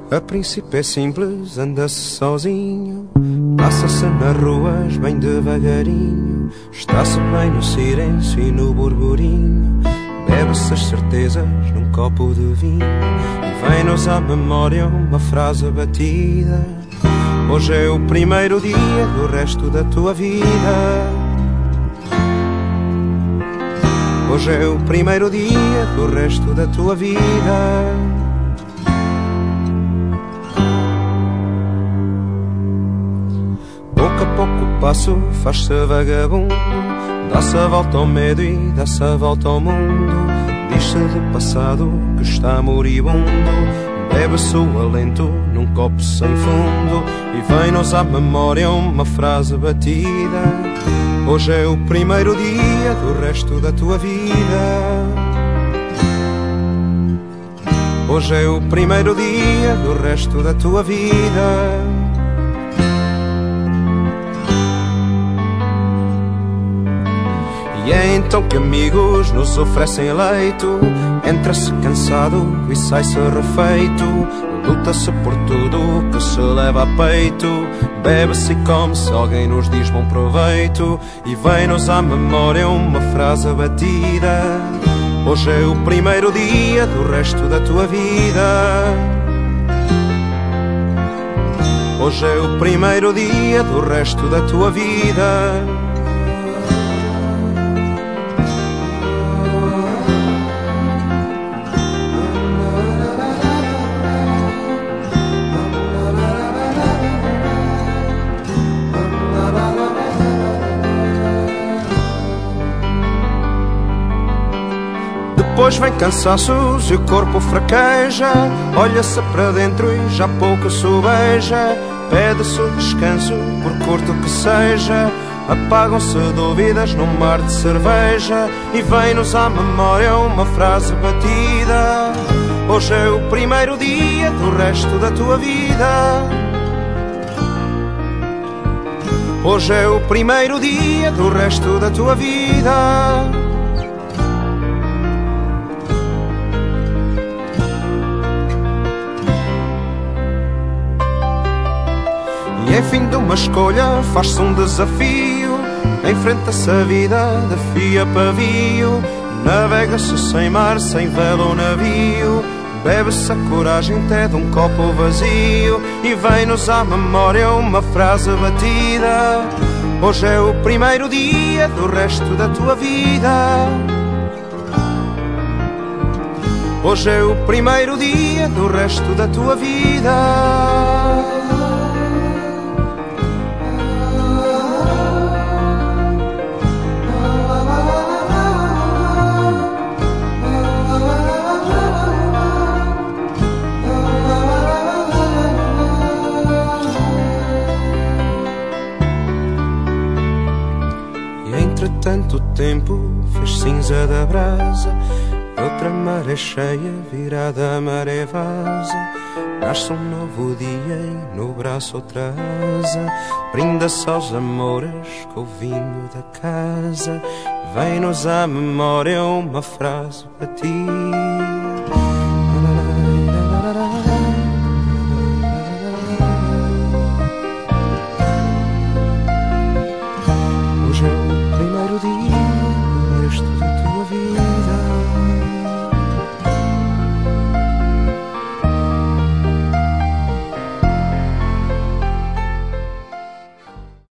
A princípio é simples, anda-se sozinho, passa-se nas ruas bem devagarinho, está-se bem no silêncio e no burburinho, bebe-se as certezas num copo de vinho e vem-nos à memória uma frase batida: hoje é o primeiro dia do resto da tua vida. Hoje é o primeiro dia do resto da tua vida. Pouco a pouco o passo faz-se vagabundo, dá-se a volta ao medo e dá-se a volta ao mundo. Diz-se do passado que está moribundo, bebe-se o alento num copo sem fundo e vem-nos à memória uma frase batida: hoje é o primeiro dia do resto da tua vida. Hoje é o primeiro dia do resto da tua vida. E é então que amigos nos oferecem leito, entra-se cansado e sai-se refeito, luta-se por tudo que se leva a peito, bebe-se e come-se, alguém nos diz bom proveito e vem-nos à memória uma frase batida: hoje é o primeiro dia do resto da tua vida. Hoje é o primeiro dia do resto da tua vida. Depois vem cansaços e o corpo fraqueja, olha-se para dentro e já pouco sobeja, pede-se o descanso, por curto que seja, apagam-se dúvidas num mar de cerveja e vem-nos à memória uma frase batida: hoje é o primeiro dia do resto da tua vida. Hoje é o primeiro dia do resto da tua vida. E é fim de uma escolha, faz-se um desafio, enfrenta-se a vida de fio a pavio, navega-se sem mar, sem vela ou navio, bebe-se a coragem até de um copo vazio e vem-nos à memória uma frase batida: hoje é o primeiro dia do resto da tua vida. Hoje é o primeiro dia do resto da tua vida. Entretanto o tempo fez cinza da brasa, outra maré cheia virada a maré vaza, nasce um novo dia e no braço outra asa, brinda-se aos amores com o vinho da casa, vem-nos à memória uma frase batida: